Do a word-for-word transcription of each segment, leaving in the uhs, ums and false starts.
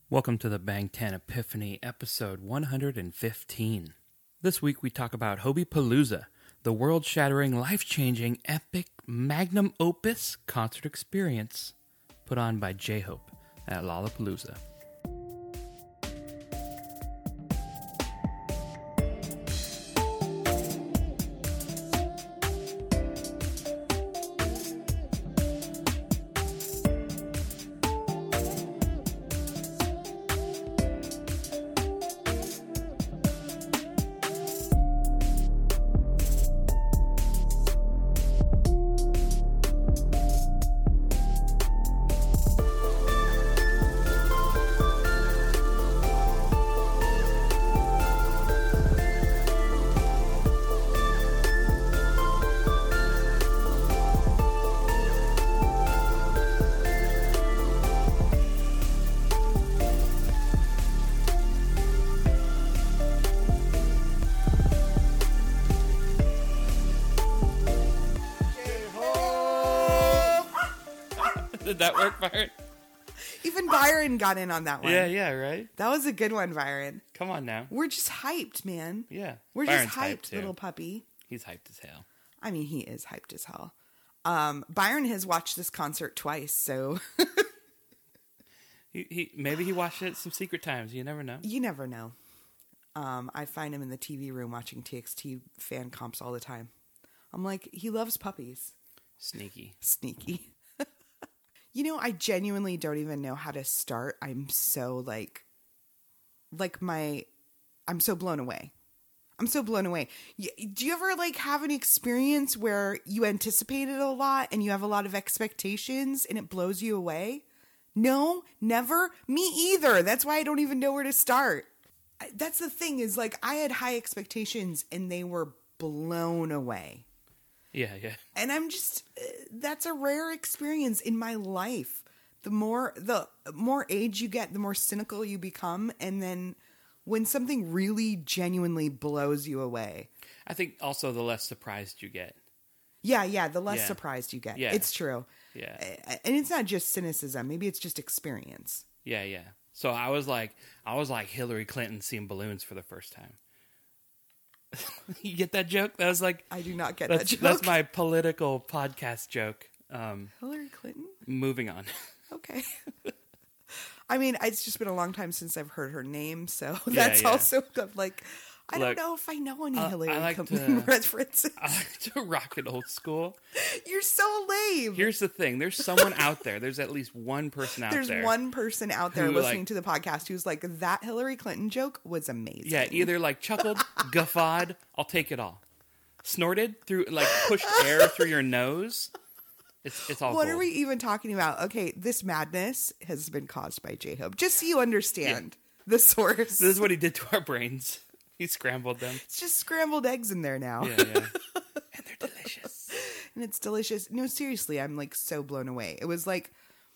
Welcome to the Bangtan Epiphany, episode one hundred fifteen. This week we talk about Hobie Palooza, the world-shattering, life-changing, epic, magnum opus concert experience put on by J-Hope at Lollapalooza. Did that work, Byron? Even Byron got in on that one. Yeah, yeah, right? That was a good one, Byron. Come on now. We're just hyped, man. Yeah. We're Byron's just hyped, hyped, too. little puppy. He's hyped as hell. I mean, he is hyped as hell. Um, Byron has watched this concert twice, so... he, he Maybe he watched it at some secret times. You never know. You never know. Um, I find him in the T V room watching T X T fan comps all the time. I'm like, he loves puppies. Sneaky. Sneaky. You know, I genuinely don't even know how to start. I'm so like, like my, I'm so blown away. I'm so blown away. Do you ever like have an experience where you anticipated a lot and you have a lot of expectations and it blows you away? No, never. Me either. That's why I don't even know where to start. That's the thing is like I had high expectations and they were blown away. Yeah, yeah. And I'm just, uh, that's a rare experience in my life. The more, the more age you get, the more cynical you become. And then when something really genuinely blows you away. I think also the less surprised you get. Yeah, yeah. The less Yeah. surprised you get. Yeah. It's true. Yeah. Uh, And it's not just cynicism. Maybe it's just experience. Yeah, yeah. So I was like, I was like Hillary Clinton seeing balloons for the first time. You get that joke? That was like, I do not get that's, that joke. that's my political podcast joke. Um, Hillary Clinton? moving on. Okay. I mean, it's just been a long time since I've heard her name, so Yeah, that's yeah. also like, I Look, don't know if I know any I- Hillary I like Clinton to- references. I like to rock it old school. You're so lame. Here's the thing. There's someone out there. There's at least one person out There's there. one person out there who, listening like- to the podcast who's like, that Hillary Clinton joke was amazing. Yeah, either like chuckled, guffawed, I'll take it all. Snorted through, like pushed air through your nose. It's it's all What gold. are we even talking about? Okay, this madness has been caused by J-Hope. Just so you understand the source. This is what he did to our brains. He scrambled them. It's just scrambled eggs in there now. Yeah, yeah. And they're delicious. And it's delicious. No, seriously, I'm like so blown away. It was like,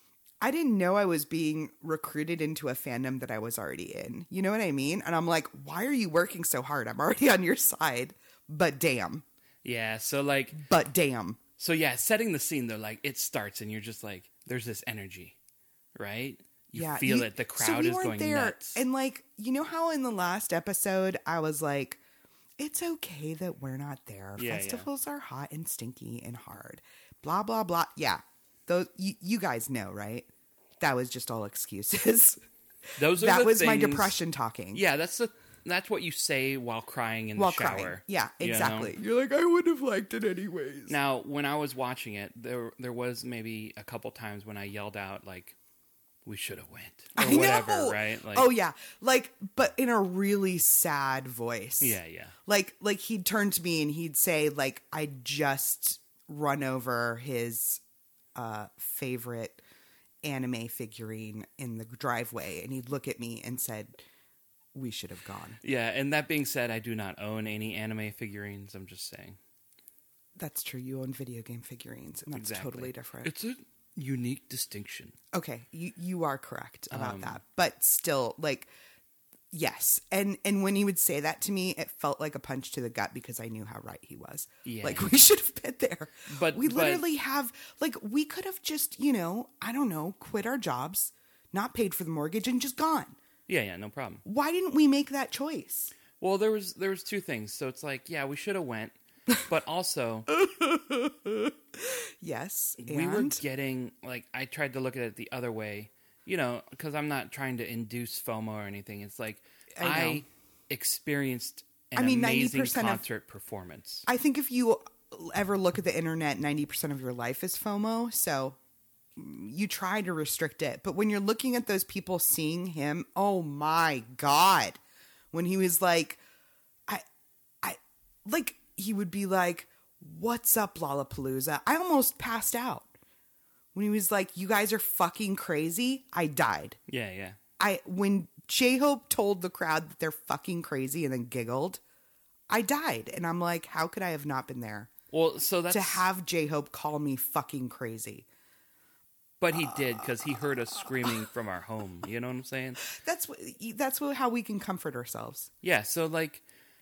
I didn't know I was being recruited into a fandom that I was already in. You know what I mean? And I'm like, why are you working so hard? I'm already on your side. But damn. Yeah, so like, But damn. so yeah, setting the scene though, like it starts and you're just like, there's this energy, right? You Yeah, feel you- it. The so crowd we is weren't going there, nuts. And like, you know how in the last episode I was like, it's okay that we're not there. Yeah, yeah. Festivals are hot and stinky and hard. Blah, blah, blah. Yeah. Those you, you guys know, right? That was just all excuses. Those are That the was my things- depression talking. Yeah, that's the that's what you say while crying in While the shower. crying. Yeah, you know? exactly. You're like, I would have liked it anyways. Now, when I was watching it, there there was maybe a couple times when I yelled out like, "We should have went," or I whatever, know. right? Like, Oh yeah. Like, but in a really sad voice. yeah, yeah, Like, like he'd turn to me and he'd say, like, I just run over his uh, favorite anime figurine in the driveway, and he'd look at me and said, "We should have gone." yeah. And that being said, I do not own any anime figurines. I'm just saying. That's true. You own video game figurines, and that's Exactly. totally different. It's a unique distinction. Okay, you you are correct about Um, that, but still, like, yes. And and when he would say that to me, it felt like a punch to the gut because I knew how right he was. Yeah. Like, we should have been there. But- we but- literally have, like, we could have just, you know, I don't know, quit our jobs, not paid for the mortgage, and just gone. Yeah, yeah, no problem. Why didn't we make that choice? Well, there was there was two things. So it's like, yeah, we should have went, but also Yes, we were and getting, like, I tried to look at it the other way, you know, because I'm not trying to induce FOMO or anything. It's like I know. I experienced an I mean, amazing ninety percent of- concert performance. I think if you ever look at the internet, ninety percent of your life is FOMO. So you try to restrict it. But when you're looking at those people seeing him, oh my God. When he was like, I, I, like, he would be like, what's up, Lollapalooza? I almost passed out. When he was like, you guys are fucking crazy, I died. Yeah, yeah. I, when J-Hope told the crowd that they're fucking crazy and then giggled, I died. And I'm like, how could I have not been there? Well, so that's... To have J-Hope call me fucking crazy. But he did, because he heard us screaming from our home. You know what I'm saying? That's what, that's what, how we can comfort ourselves. Yeah, so, like,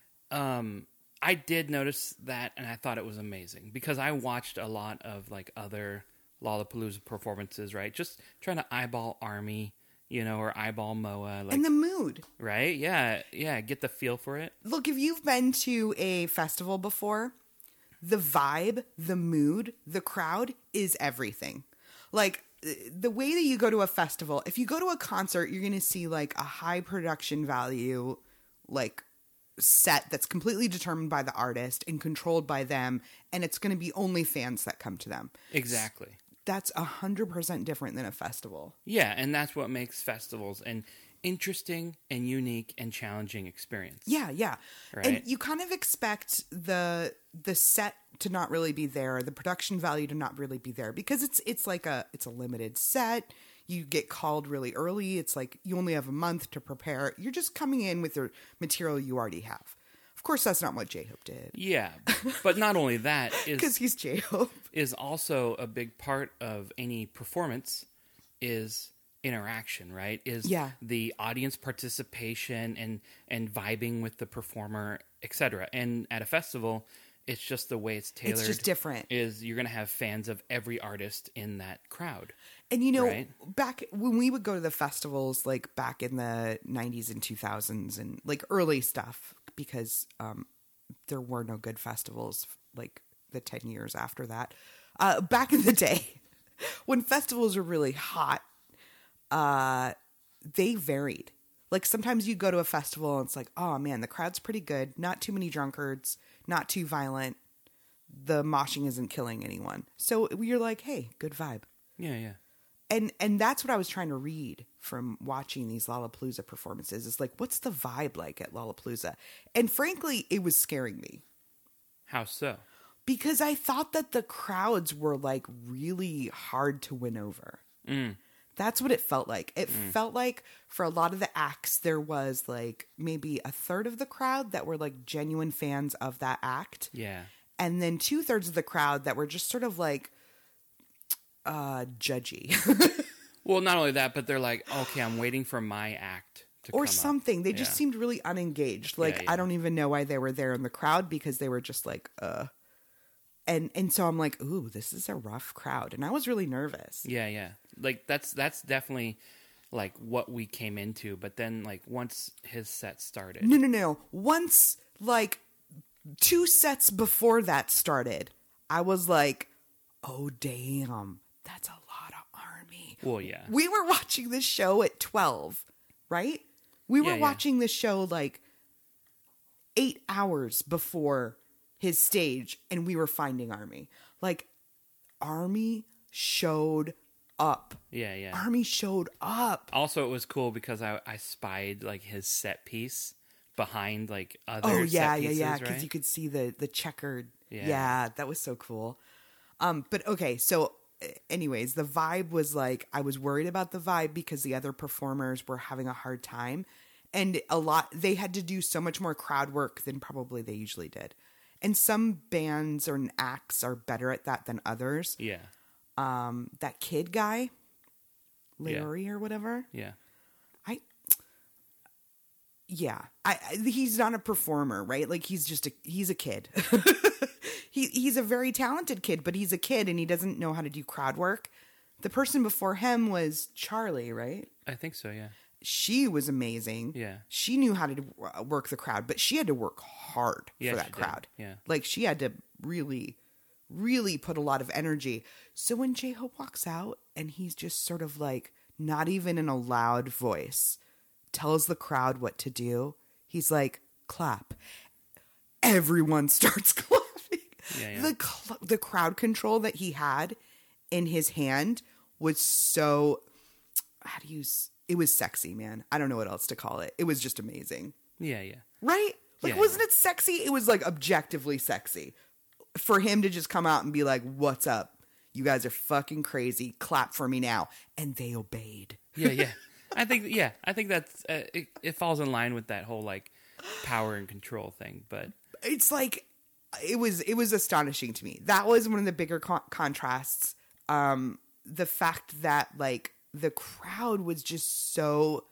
um, I did notice that, and I thought it was amazing. Because I watched a lot of, like, other Lollapalooza performances, right? Just trying to eyeball Army, you know, or eyeball M O A. Like, And the mood. right? Yeah, yeah, get the feel for it. Look, if you've been to a festival before, the vibe, the mood, the crowd is everything. Like, the way that you go to a festival, if you go to a concert, you're going to see like a high production value, like set that's completely determined by the artist and controlled by them. And it's going to be only fans that come to them. Exactly. That's a hundred percent different than a festival. Yeah, and that's what makes festivals an interesting and unique and challenging experience. Yeah, yeah. Right. And you kind of expect the the set to not really be there, the production value to not really be there, because it's it's like a it's a limited set. You get called really early. It's like you only have a month to prepare. You're just coming in with the material you already have. Of course, that's not what J-Hope did. Yeah, but not only that is Because he's J-Hope. is also a big part of any performance is interaction, right? Is Yeah. the audience participation and and vibing with the performer, et cetera. And at a festival, it's just the way it's tailored. It's just different. Is you're going to have fans of every artist in that crowd. And you know, Right. back when we would go to the festivals, like back in the nineties and two thousands and like early stuff, because um, there were no good festivals like the ten years after that. Uh, back in the day, when festivals were really hot, uh, they varied. Like sometimes you go to a festival and it's like, oh man, the crowd's pretty good. Not too many drunkards, not too violent. The moshing isn't killing anyone. So you're like, hey, good vibe. Yeah, yeah. And and that's what I was trying to read from watching these Lollapalooza performances. Is like, what's the vibe like at Lollapalooza? And frankly, it was scaring me. How so? Because I thought that the crowds were like really hard to win over. Mm. That's what it felt like. It mm. felt like for a lot of the acts, there was like maybe a third of the crowd that were like genuine fans of that act. Yeah. And then two thirds of the crowd that were just sort of like uh, judgy. Well, not only that, but they're like, okay, I'm waiting for my act to or come something. up. They just Yeah. seemed really unengaged. Like, Yeah, yeah. I don't even know why they were there in the crowd, because they were just like, uh. And and so I'm like, ooh, this is a rough crowd. And I was really nervous. Yeah, yeah. Like that's that's definitely like what we came into, but then like once his set started. No, no, no. Once, like, two sets before that started, I was like, oh, damn, that's a lot of Army. Well, yeah. We were watching this show at twelve, right? We were Yeah, yeah. watching this show like eight hours before his stage, and we were finding Army. Like, Army showed up. Yeah, yeah. Army showed up. Also, it was cool because I I spied like his set piece behind like other Oh yeah, set yeah, pieces, yeah. Because right? you could see the the checkered. Yeah. Yeah. That was so cool. Um, but okay, so uh, anyways, the vibe was like, I was worried about the vibe because the other performers were having a hard time, and a lot they had to do so much more crowd work than probably they usually did. And some bands or acts are better at that than others. Yeah, Um, that kid guy, Larry or whatever. yeah. I, yeah, I, I he's not a performer, right? Like he's just a he's a kid. he he's a very talented kid, but he's a kid and he doesn't know how to do crowd work. The person before him was Charlie, right? I think so, yeah. She was amazing. Yeah. She knew how to do- work the crowd, but she had to work hard Yeah, for she that did. crowd. Yeah. Like, she had to really, really put a lot of energy. So when J-Hope walks out and he's just sort of like, not even in a loud voice, tells the crowd what to do, he's like, clap. Everyone starts clapping. Yeah, yeah. The cl- the crowd control that he had in his hand was so, how do you, s- it was sexy, man. I don't know what else to call it. It was just amazing. Yeah, yeah. Right? Like, Yeah, wasn't yeah. it sexy? It was like objectively sexy. For him to just come out and be like, what's up? You guys are fucking crazy. Clap for me now. And they obeyed. Yeah, yeah. I think, yeah, I think that's, uh, it, it falls in line with that whole, like, power and control thing, but... It's like, it was, it was astonishing to me. That was one of the bigger con- contrasts. Um, the fact that, like, the crowd was just so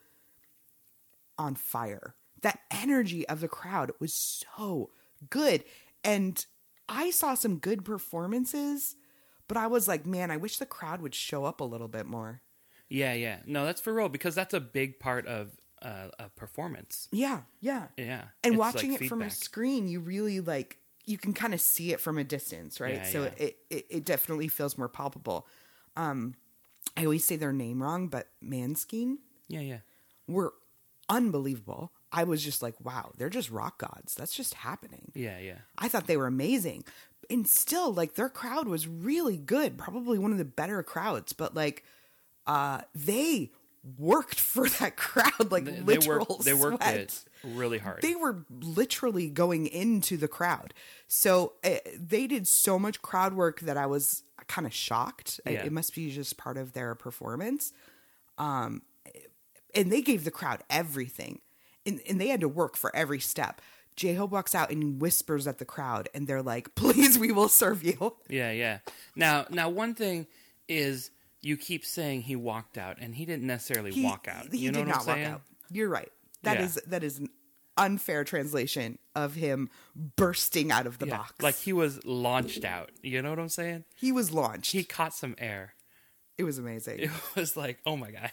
on fire. That energy of the crowd was so good. And I saw some good performances, but I was like, man, I wish the crowd would show up a little bit more. Yeah, yeah. No, that's for real, because that's a big part of uh, a performance. Yeah, yeah. Yeah. And It's watching like it from a feedback. screen, you really like, you can kind of see it from a distance, right? Yeah, so yeah. It, it it definitely feels more palpable. Um, I always say their name wrong, but Manskin Yeah, yeah. were unbelievable. I was just like, wow, they're just rock gods. That's just happening. Yeah, yeah. I thought they were amazing. And still, like, their crowd was really good. Probably one of the better crowds. But, like, uh, they worked for that crowd, like, They, they literal worked, they worked sweat. it really hard. They were literally going into the crowd. So uh, they did so much crowd work that I was kind of shocked. It- Yeah. It must be just part of their performance. Um, and they gave the crowd everything. And, and they had to work for every step. J-Hope walks out and whispers at the crowd, and they're like, please, we will serve you. Yeah, yeah. Now, now, one thing is you keep saying he walked out, and he didn't necessarily He, walk out. he you know did what not I'm saying? walk out. You're right. That Yeah. is that is an unfair translation of him bursting out of the Yeah. box. Like he was launched out. You know what I'm saying? He was launched. He caught some air. It was amazing. It was like, oh my God.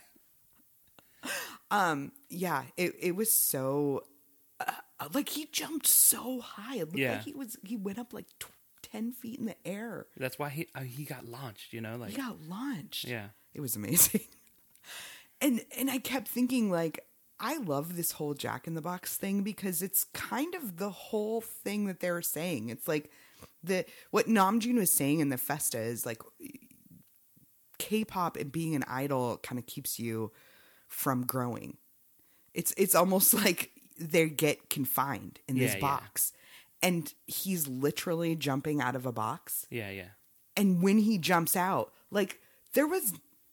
Um, yeah, it it was so uh, like he jumped so high. It looked Yeah. like he was he went up like tw- ten feet in the air. That's why he uh, he got launched. You know, like He got launched. yeah, It was amazing. and and I kept thinking, like, I love this whole Jack in the Box thing because it's kind of the whole thing that they were saying. It's like the what Namjoon was saying in the Festa is like K-pop and being an idol kind of keeps you from growing. It's it's almost like they get confined in this Yeah, yeah. box. And he's literally jumping out of a box. yeah, yeah, And when he jumps out, like, there was,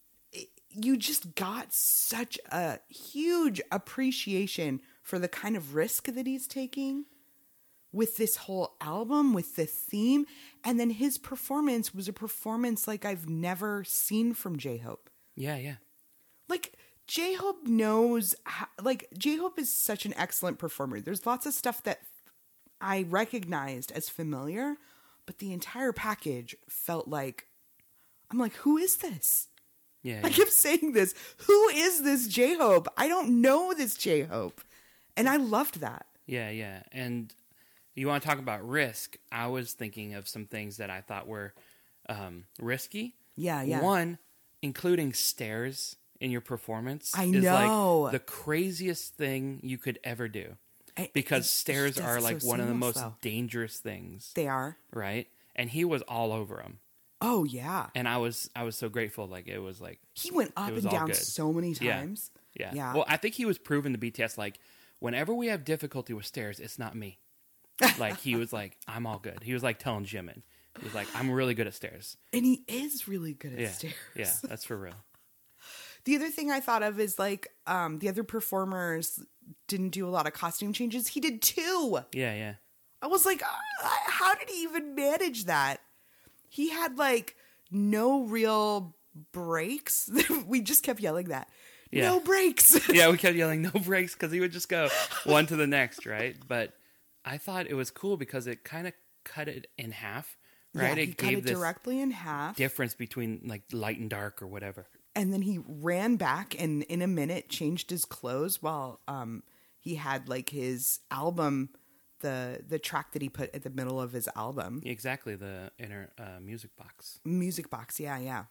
you just got such a huge appreciation for the kind of risk that he's taking with this whole album, with the theme. And then his performance was a performance like I've never seen from J-Hope. yeah, yeah. Like, J-Hope knows, how, like, J-Hope is such an excellent performer. There's lots of stuff that I recognized as familiar, but the entire package felt like, I'm like, who is this? Yeah, I yeah. kept saying this. Who is this J-Hope? I don't know this J-Hope. And I loved that. Yeah, yeah. And you want to talk about risk? I was thinking of some things that I thought were um, risky. Yeah, yeah. One, including stairs in your performance. I is know. like the craziest thing you could ever do. I- Because he stairs does are it like so one of the seamless, most though. dangerous things, They are. right? And he was all over them. Oh, yeah. And I was I was so grateful. Like it was like He went up was and all down good. so many Yeah. times. yeah. Yeah. Well, I think he was proving to B T S like whenever we have difficulty with stairs, it's not me. Like he was like I'm all good. He was like telling Jimin. He was like I'm really good at stairs. And he is really good at Yeah. stairs. Yeah, that's for real. The other thing I thought of is like um, the other performers didn't do a lot of costume changes. He did two. Yeah, yeah. I was like, uh, how did he even manage that? He had like no real breaks. We just kept yelling that. Yeah. No breaks. Yeah, we kept yelling no breaks because he would just go one to the next, right? But I thought it was cool because it kind of cut it in half, right? Yeah, it he cut gave it this directly in half. difference between like light and dark or whatever. And then he ran back and in a minute changed his clothes while um, he had like his album, the the track that he put at the middle of his album. Exactly, the inner uh, music box. Music box, yeah, yeah.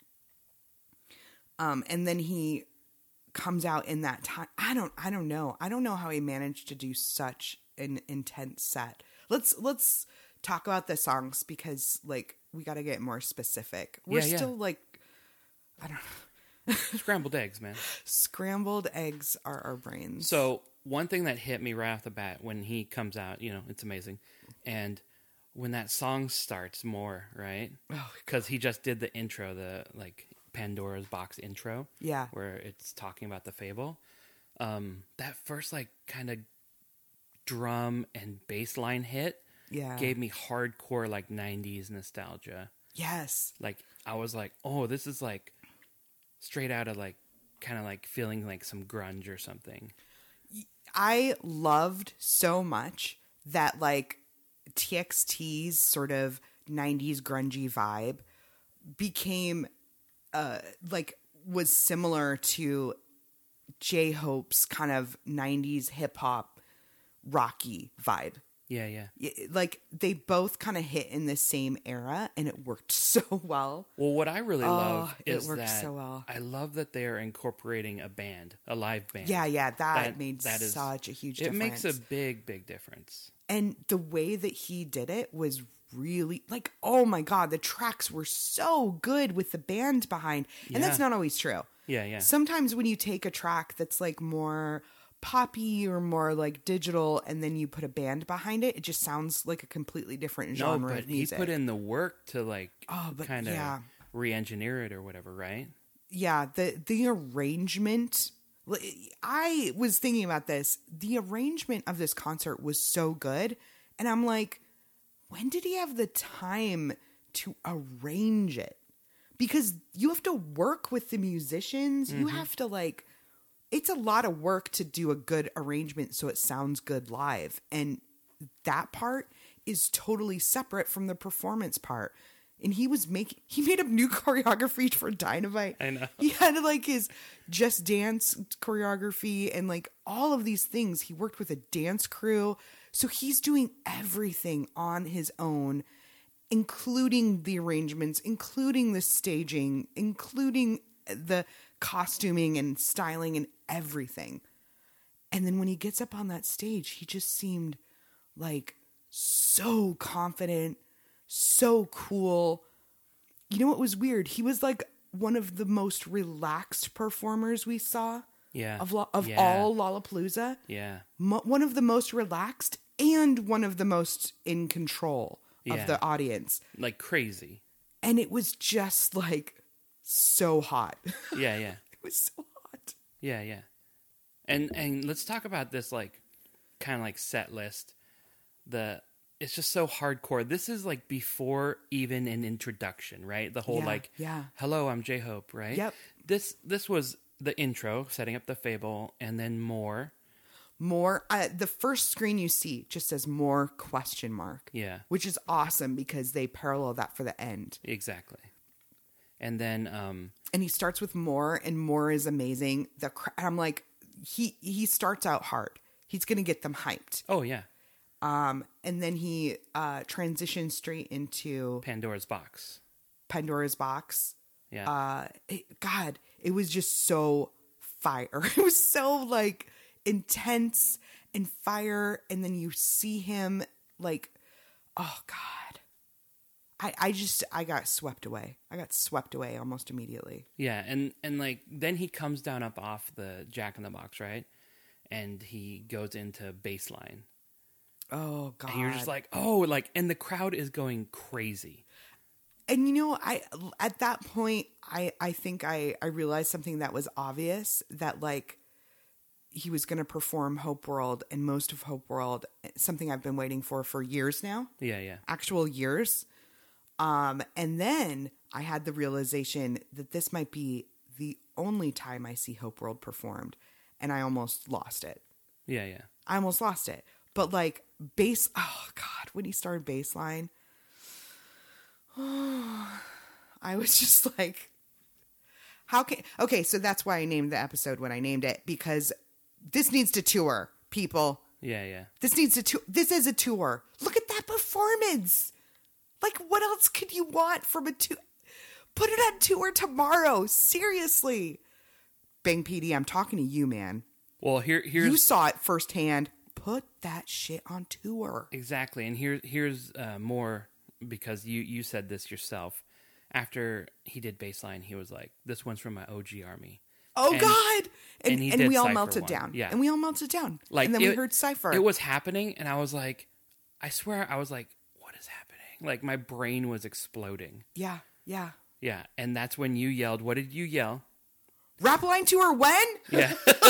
Um, and then he comes out in that time. I don't, I don't know. I don't know how he managed to do such an intense set. Let's let's talk about the songs because like we got to get more specific. We're Yeah, yeah. still like. I don't know. Scrambled eggs, man. Scrambled eggs are our brains. So one thing that hit me right off the bat when he comes out, you know, it's amazing. And when that song starts more, right? Oh, because he just did the intro, the like Pandora's Box intro. Yeah. Where it's talking about the fable. Um, that first like kind of drum and bass line hit yeah. gave me hardcore like nineties nostalgia. Yes. Like I was like, oh, this is like straight out of like kind of like feeling like some grunge or something. I loved so much that like T X T's sort of nineties grungy vibe became uh like was similar to J-Hope's kind of nineties hip hop rocky vibe. Yeah, yeah. Like they both kind of hit in the same era and it worked so well. Well, what I really Oh, love it is worked that so well. I love that they're incorporating a band, a live band. Yeah, yeah, that, made that is- such a huge It difference. makes a big, big difference. And the way that he did it was really like, oh my God, the tracks were so good with the band behind. And that's Yeah. not always true. Yeah, yeah. Sometimes when you take a track that's like more poppy or more like digital and then you put a band behind it, it just sounds like a completely different No, genre but of he music. put in the work to like Oh, but kind of yeah. re-engineer it or whatever, right? Yeah, the the arrangement. I was thinking about this. The arrangement of this concert was so good, and I'm like, when did he have the time to arrange it? Because you have to work with the musicians. You Mm-hmm. have to like, it's a lot of work to do a good arrangement so it sounds good live, and that part is totally separate from the performance part. And he was making, he made up new choreography for Dynamite. I know. He had like his Just Dance choreography and like all of these things. He worked with a dance crew. So he's doing everything on his own, including the arrangements, including the staging, including the costuming and styling and everything. And then when he gets up on that stage, he just seemed like so confident, so cool. You know what was weird? He was like one of the most relaxed performers we saw Yeah. of lo- of Yeah. all Lollapalooza. Yeah. Mo- one of the most relaxed and one of the most in control of Yeah. the audience. Like crazy. And it was just like so hot. Yeah, yeah. It was so hot. Yeah, yeah. And and let's talk about this like kind of like set list. The it's just so hardcore. This is like before even an introduction, right? The whole Yeah, like yeah. hello, I'm J-Hope, right? Yep. This this was the intro, setting up the fable, and then more. More, uh, the first screen you see just says more question mark. Yeah. Which is awesome because they parallel that for the end. Exactly. And then um And he starts with more, and more is amazing. The cr- I'm like, he he starts out hard. He's gonna get them hyped. oh yeah, Um, and then he uh, transitions straight into Pandora's Box. Pandora's Box. Yeah. Uh, it- God, it was just so fire. It was so like intense and fire. And then you see him like, oh God, I I just I got swept away. I got swept away almost immediately. Yeah, and and like then he comes down up off the Jack in the Box, right? And he goes into baseline. Oh God, And you're just like, "Oh, like," and the crowd is going crazy. And you know, I at that point, I I think I I realized something that was obvious, that like he was going to perform Hope World, and most of Hope World, something I've been waiting for for years now, Yeah, yeah. actual years. Um, and then I had the realization that this might be the only time I see Hope World performed, and I almost lost it. Yeah, yeah. I almost lost it. But like bass, oh God, when he started baseline, oh, I was just like, How can okay? So that's why I named the episode when I named it, because this needs to tour, people. Yeah, yeah. This needs to tour. This is a tour. Look at that performance. Like, what else could you want from a tour? Put it on tour tomorrow. Seriously, Bang P D, I'm talking to you, man. Well, here, here's You saw it firsthand. Put that shit on tour. exactly, and here, here's uh, more because you you said this yourself. After he did Baseline, he was like, "This one's from my O G army." Oh And- God! And, and he and did we all Cypher melted one. down. Yeah. and we all melted down. Like, and then it- we heard Cypher. It was happening, and I was like, I swear, I was like, "What is happening?" Like my brain was exploding. yeah, yeah. Yeah, and that's when you yelled. What did you yell? Rap line tour when? Yeah,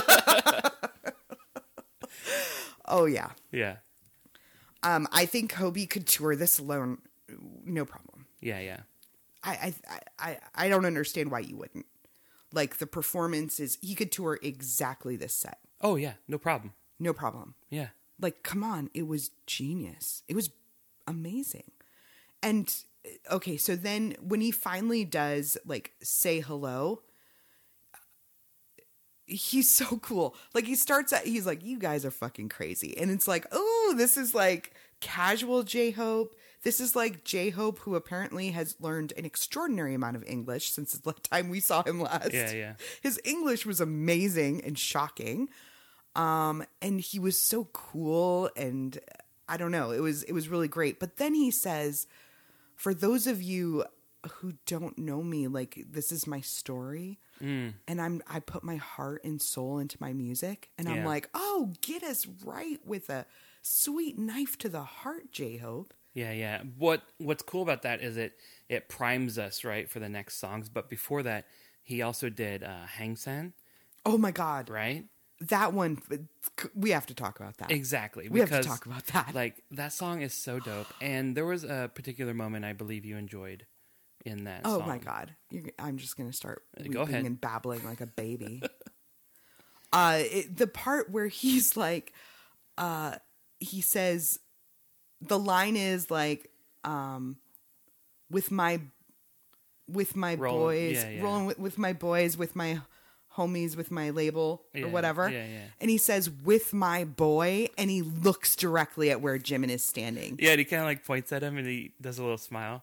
Oh yeah. yeah, Um, I think Hobie could tour this alone, no problem. yeah, yeah. I, I, I, I don't understand why you wouldn't. Like the performance is, he could tour exactly this set, Oh yeah, no problem. no problem. Yeah, Like, come on, it was genius. It was amazing. And okay, so then when he finally does like say hello, he's so cool. Like he starts at, he's like, you guys are fucking crazy. And it's like, oh, this is like casual J-Hope. This is like J-Hope, who apparently has learned an extraordinary amount of English since the time we saw him last. Yeah, yeah. His English was amazing and shocking. Um, and he was so cool, and I don't know, it was it was really great. But then he says, for those of you who don't know me, like, this is my story, mm. and I'm I put my heart and soul into my music, and I'm Yeah. like, oh, get us right with a sweet knife to the heart, J-Hope. yeah, yeah. What What's cool about that is it it primes us right for the next songs. But before that, he also did uh, Hang Sen, Oh my God, right? that one, we have to talk about that. Exactly. We have to because, talk about that. Like that song is so dope, and there was a particular moment I believe you enjoyed in that. Oh song. my God. You're, I'm just going to start weeping Go ahead. and babbling like a baby. uh, it, the part where he's like, uh, he says, the line is like, um, with my, with my Rolling- boys, yeah, yeah. rolling with, with my boys, with my homies, with my label Yeah, or whatever. yeah, yeah. And he says, with my boy, and he looks directly at where Jimin is standing. Yeah, and he kind of like points at him and he does a little smile.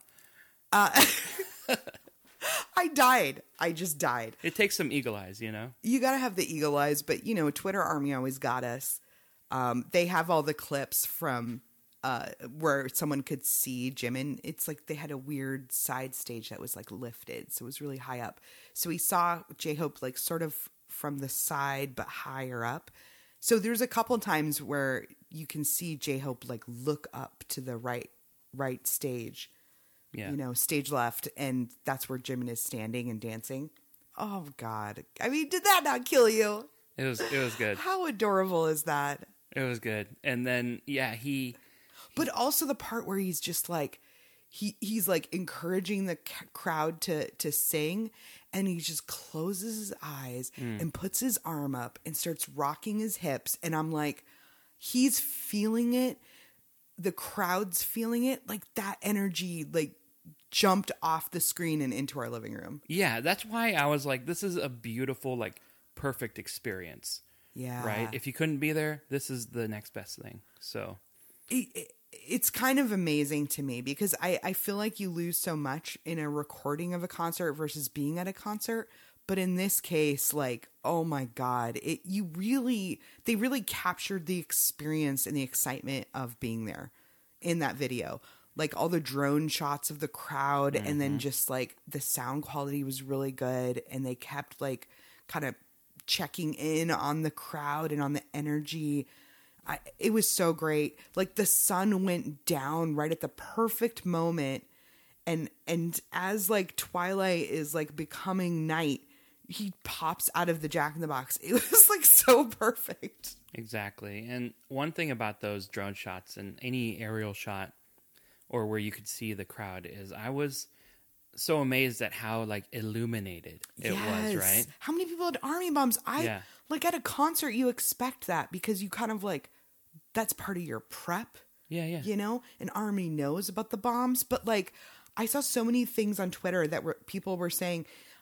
I died. I just died. It takes some eagle eyes, you know? You got to have the eagle eyes, but you know, Twitter Army always got us. Um, they have all the clips from uh, where someone could see Jimin. It's like they had a weird side stage that was like lifted, so it was really high up. So we saw J-Hope like sort of from the side, but higher up. So there's a couple times where you can see J-Hope like look up to the right, right stage. Yeah. You know, stage left, and that's where Jimin is standing and dancing. Oh God! I mean, did that not kill you? It was it was good. How adorable is that? It was good. And then yeah, he But also the part where he's just like, he he's like encouraging the c- crowd to to sing, and he just closes his eyes and puts his arm up and starts rocking his hips, and I'm like, he's feeling it. The crowd's feeling it. Like that energy, like jumped off the screen and into our living room. yeah, that's why I was like, this is a beautiful, like perfect experience. Yeah. Right? If you couldn't be there, this is the next best thing. So it, it- it's kind of amazing to me because I, I feel like you lose so much in a recording of a concert versus being at a concert. But in this case, like, oh my God, it you really, they really captured the experience and the excitement of being there in that video. Like all the drone shots of the crowd, and then just like the sound quality was really good, and they kept like kind of checking in on the crowd and on the energy. I, it was so great. Like the sun went down right at the perfect moment, and and as like twilight is like becoming night, he pops out of the Jack in the Box. It was like so perfect. exactly. And one thing about those drone shots and any aerial shot or where you could see the crowd is I was so amazed at how like illuminated it was, right? How many people had army bombs? I Yeah. like at a concert you expect that because you kind of like that's part of your prep. Yeah, yeah. You know, an army knows about the bombs, but like I saw so many things on Twitter that were people were saying,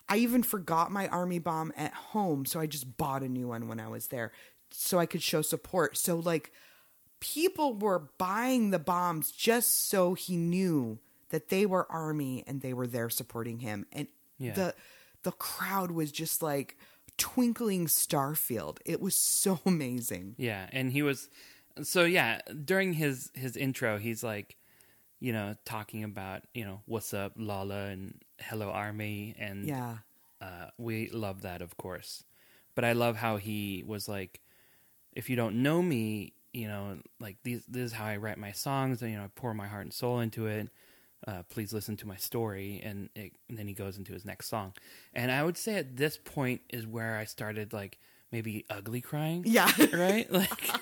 I even forgot my army bomb at home, so I just bought a new one when I was there so I could show support. So like people were buying the bombs just so he knew that they were army and they were there supporting him. And Yeah. the the crowd was just like twinkling starfield. It was so amazing. Yeah, and he was so yeah, during his his intro, he's like, you know, talking about, you know, what's up, Lala, and hello, Army, and Yeah. uh, we love that, of course. But I love how he was like, if you don't know me, you know, like these, this is how I write my songs, and you know, I pour my heart and soul into it. Uh, please listen to my story, and, it, and then he goes into his next song. And I would say at this point is where I started like maybe ugly crying. Yeah. Right? Like,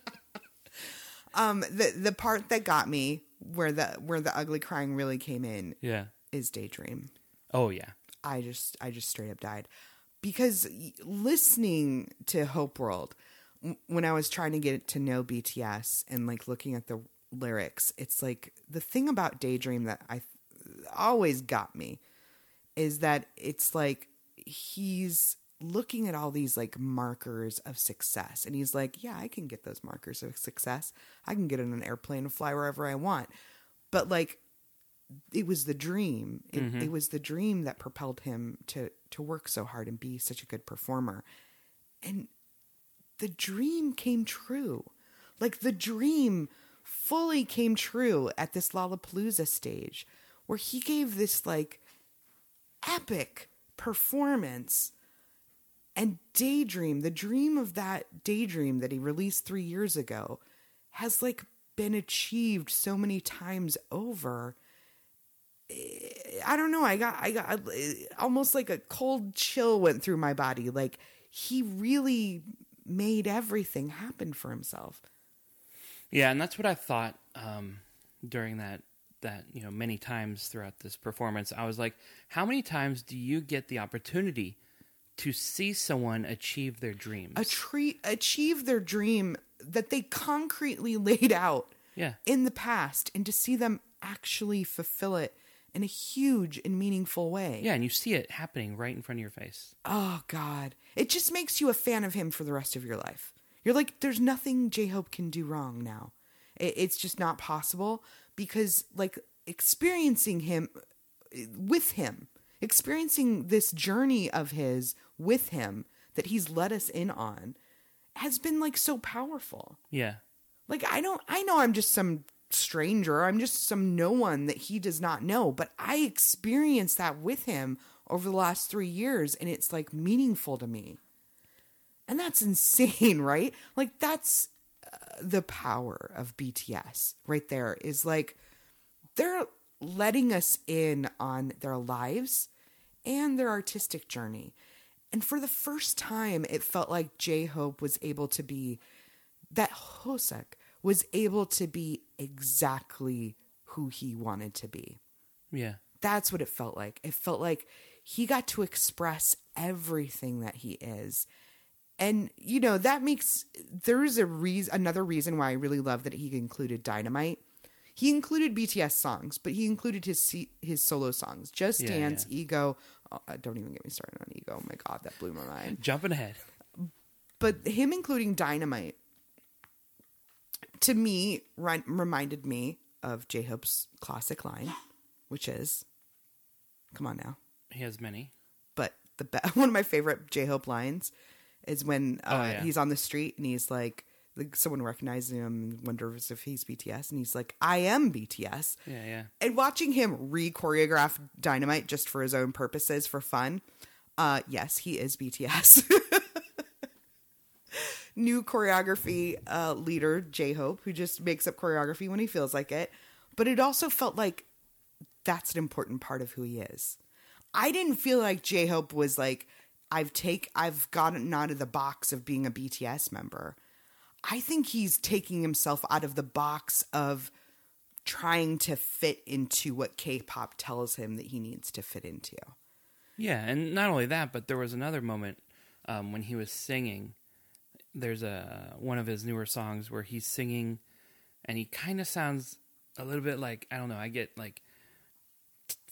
um, the the part that got me where the where the ugly crying really came in yeah. is Daydream. Oh yeah. I just I just straight up died because listening to Hope World when I was trying to get to know B T S and like looking at the lyrics, it's like the thing about Daydream that I always got me is that it's like he's looking at all these like markers of success and he's like, yeah, I can get those markers of success. I can get in an airplane and fly wherever I want. But like it was the dream. It, Mm-hmm. it was the dream that propelled him to, to work so hard and be such a good performer. And the dream came true. Like the dream fully came true at this Lollapalooza stage where he gave this like epic performance. And Daydream, the dream of that Daydream that he released three years ago has like been achieved so many times over. I don't know. I got, I got almost like a cold chill went through my body. Like he really made everything happen for himself. Yeah, and that's what I thought um, during that, that, you know, many times throughout this performance. I was like, how many times do you get the opportunity to see someone achieve their dreams? A tree, achieve their dream that they concretely laid out Yeah. in the past and to see them actually fulfill it in a huge and meaningful way. Yeah, and you see it happening right in front of your face. Oh, God. It just makes you a fan of him for the rest of your life. You're like, there's nothing J-Hope can do wrong now. It, it's just not possible because, like, experiencing him with him, experiencing this journey of his with him that he's let us in on has been, like, so powerful. Yeah. Like, I don't, I know I'm just some stranger. I'm just some no one that he does not know, but I experienced that with him over the last three years and it's like meaningful to me. And that's insane, right? Like that's uh, the power of B T S right there is like they're letting us in on their lives and their artistic journey. And for the first time, it felt like J-Hope was able to be, that Hosek was able to be exactly who he wanted to be. Yeah. That's what it felt like. It felt like he got to express everything that he is. And, you know, that makes, there's a reason, another reason why I really love that he included Dynamite. He included B T S songs, but he included his his solo songs. Just Yeah, Dance, yeah. Ego. Oh, don't even get me started on Ego. Oh my God, that blew my mind. Jumping ahead. But him including Dynamite, to me, ri- reminded me of J-Hope's classic line, which is, come on now. He has many. But the be- one of my favorite J-Hope lines is when uh, Oh, yeah. he's on the street and he's like, like, someone recognizes him and wonders if he's B T S. And he's like, I am B T S. Yeah, yeah. And watching him re-choreograph Dynamite just for his own purposes, for fun, uh, yes, he is B T S. New choreography uh, leader, J-Hope, who just makes up choreography when he feels like it. But it also felt like that's an important part of who he is. I didn't feel like J-Hope was like, I've take, I've gotten out of the box of being a B T S member. I think he's taking himself out of the box of trying to fit into what K-pop tells him that he needs to fit into. Yeah, and not only that, but there was another moment um, when he was singing. There's a one of his newer songs where he's singing, and he kind of sounds a little bit like, I don't know, I get like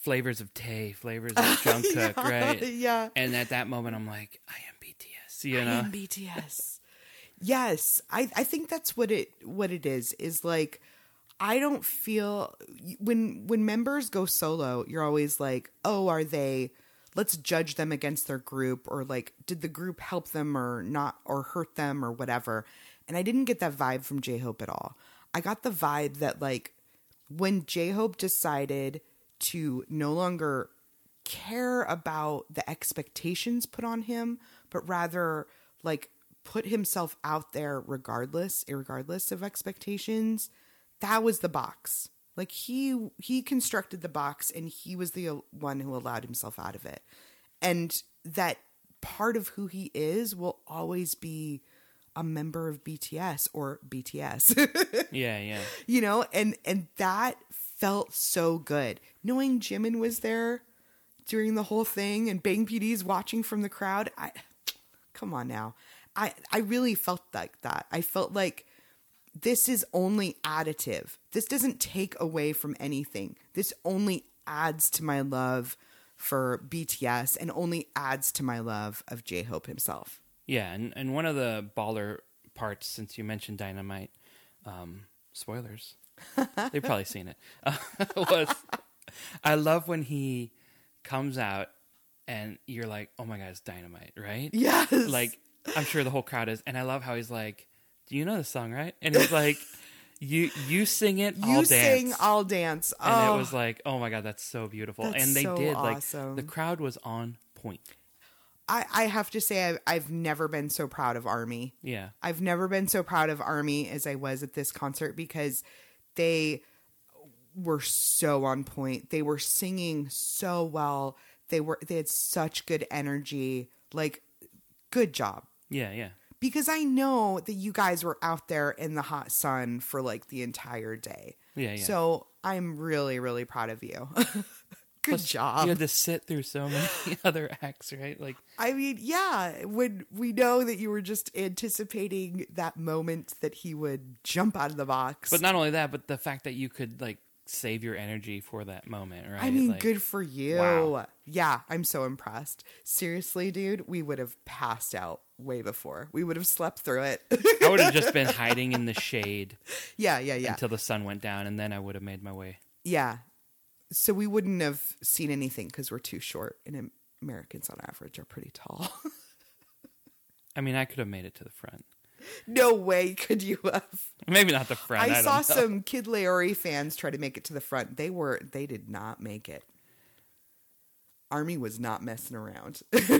flavors of Tay, flavors of Jungkook, yeah, right? Yeah. And at that moment, I'm like, I am B T S, you I know? am B T S. Yes, I, I think that's what it what it is. Is like, I don't feel when when members go solo, you're always like, oh, are they? Let's judge them against their group, or like, did the group help them or not, or hurt them or whatever. And I didn't get that vibe from J-Hope at all. I got the vibe that like when J-Hope decided to no longer care about the expectations put on him, but rather like put himself out there regardless, irregardless of expectations, that was the box. Like he he constructed the box and he was the one who allowed himself out of it. And that part of who he is will always be a member of B T S or B T S. Yeah, yeah. You know, and and that felt so good. Knowing Jimin was there during the whole thing and Bang P D's watching from the crowd. I come on now. I I really felt like that. I felt like this is only additive. This doesn't take away from anything. This only adds to my love for B T S and only adds to my love of J-Hope himself. Yeah, and, and one of the baller parts, since you mentioned Dynamite, um, spoilers, they've probably seen it, uh, was I love when he comes out and you're like, oh my God, it's Dynamite, right? Yes. Like, I'm sure the whole crowd is, and I love how he's like, do you know the song, right? And he's like, you you sing it, I'll You dance. sing, I'll dance. And Oh, it was like, oh my God, that's so beautiful. That's and they so did, awesome. like, the crowd was on point. I, I have to say, I've, I've never been so proud of ARMY. Yeah. I've never been so proud of ARMY as I was at this concert because they were so on point. They were singing so well. They were they had such good energy. Like, good job. Yeah, yeah. Because I know that you guys were out there in the hot sun for like the entire day. Yeah, yeah. So I'm really, really proud of you. Good Plus, job. You had to sit through so many other acts, right? Like, I mean, yeah, when we know that you were just anticipating that moment that he would jump out of the box. but not only that, but the fact that you could like save your energy for that moment, right? I mean, like, good for you. wow. Yeah, I'm so impressed. Seriously, dude, we would have passed out way before. We would have slept through it. I would have just been hiding in the shade yeah, yeah, yeah. until the sun went down, and then I would have made my way. Yeah. So we wouldn't have seen anything because we're too short, and Americans on average are pretty tall. I mean, I could have made it to the front. No way could you have. Maybe not the front. I, I, don't saw know. some Kid Leori fans try to make it to the front. They were they did not make it. ARMY was not messing around.